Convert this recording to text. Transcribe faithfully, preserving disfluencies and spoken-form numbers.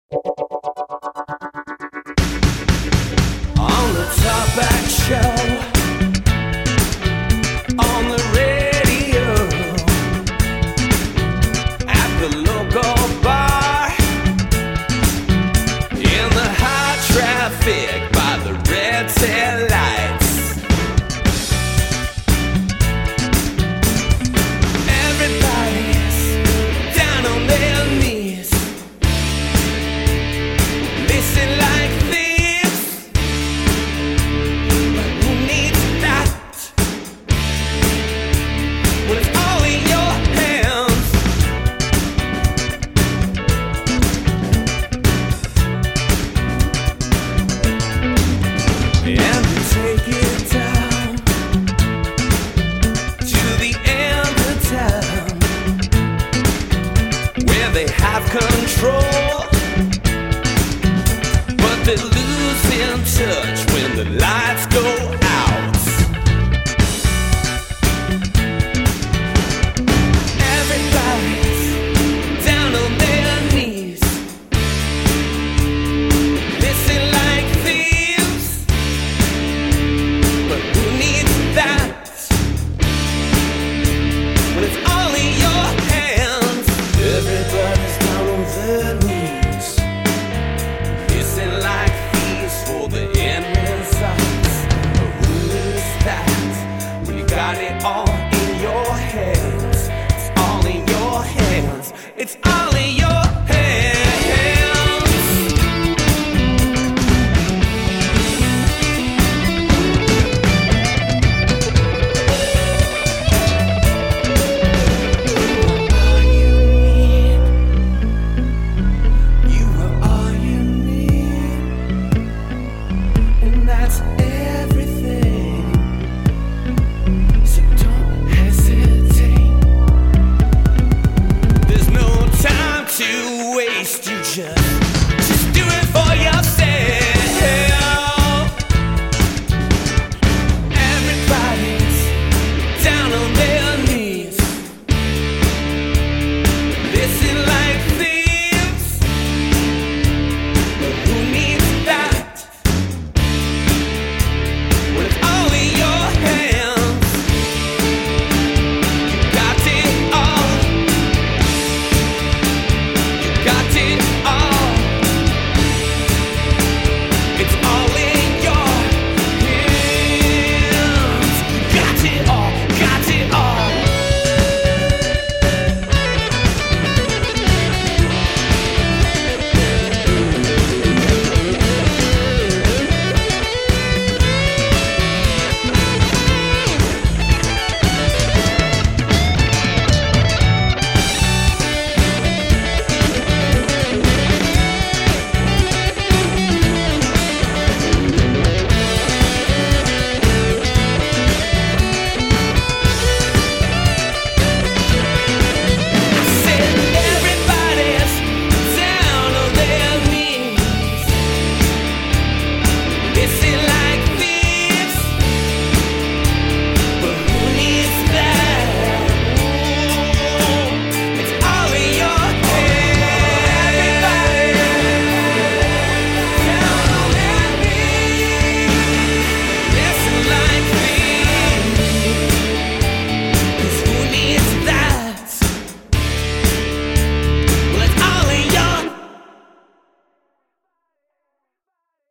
On the Top Back Show, on the radio, at the local bar, in the high traffic by the red tail lights. Everybody's down on their knees, listen like thieves. But who needs that when it's all in your hands? And we take it down to the end of town, where they have control, but they lose in touch when the lights go out. Everybody's down on their knees, listen like thieves. But who needs that when it's all in your hands? Everybody's down on their knees, listen like thieves for the end results. But who needs that when you got it all in your hands? It's all in your hands. It's all in your hands. All you need, you are all you need, and that's everything. So don't hesitate. There's no time to waste. You just